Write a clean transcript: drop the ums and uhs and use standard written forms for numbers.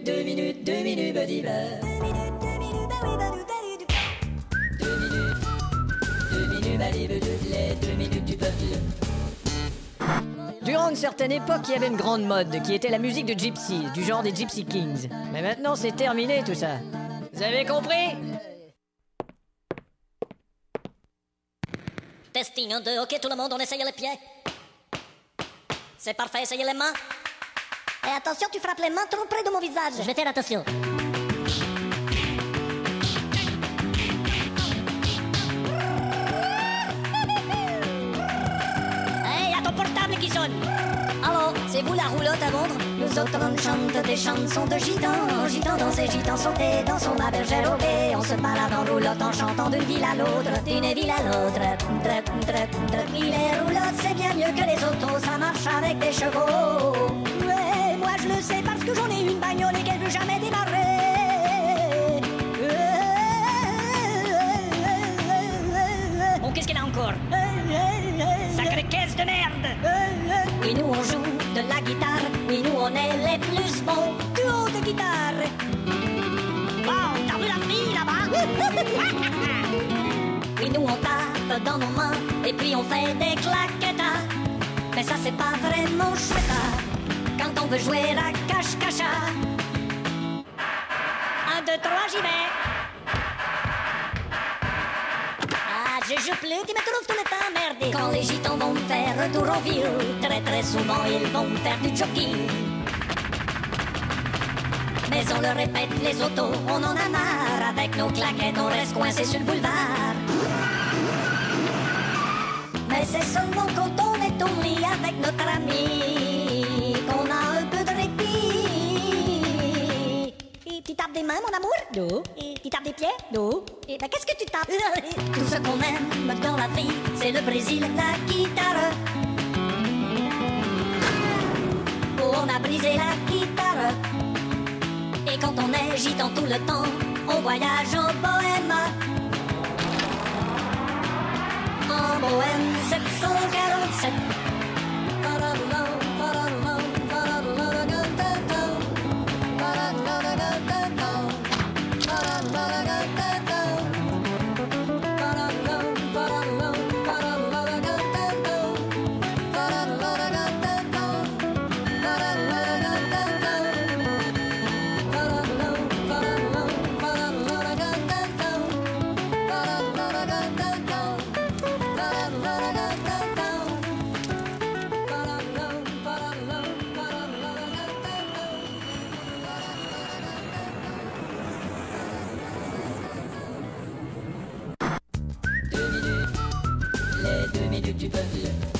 deux minutes, badiba. 2 minutes, les 2 minutes du peuple. Durant une certaine époque, il y avait une grande mode qui était la musique de Gypsy, du genre des Gypsy Kings. Mais maintenant, c'est terminé tout ça. Vous avez compris? Testing, 1, 2, ok tout le monde, on essaye les pieds. C'est parfait, essayez les mains. Et attention, tu frappes les mains trop près de mon visage. Je vais faire attention. Hey, y'a ton portable qui sonne. Allô, c'est vous la roulotte à vendre? Nous autres on chante des chansons de gitans. Gitans dans ces gitans sautés dans son bergère au bé. On se balade en roulotte en chantant d'une ville à l'autre, d'une ville à l'autre. Les roulottes c'est bien mieux que les autos, ça marche avec des chevaux. Ouais, moi je le sais parce que j'en ai une bagnole et qu'elle veut jamais démarrer. Bon, qu'est-ce qu'elle a encore? Sacrée caisse de merde. Et nous on joue de la guitare, et nous on est les plus bons duos de guitare. Wow, t'as vu la fille là-bas? Et nous on tape dans nos mains, et puis on fait des claquettes. Mais ça c'est pas vraiment chouette quand on veut jouer à cache-cacha. 1, 2, 3, j'y vais. Je joue plus, tu me trouves tout le temps merdé. Quand les gitans vont faire retour en ville, très souvent ils vont faire du jogging. Mais on le répète, les autos, on en a marre. Avec nos claquettes, on reste coincés sur le boulevard. Mais c'est seulement quand on est au lit avec notre ami qu'on a un peu de répit. Tu tapes des mains, mon amour? Non. Tu tapes des pieds? Non. Et ben qu'est-ce que tu tapes? Tout ce qu'on aime dans la vie, c'est le Brésil, la guitare. Oh, on a brisé la guitare. Et quand on est gitan tout le temps, on voyage en bohème. En bohème 747. Les 2 minutes du peuple.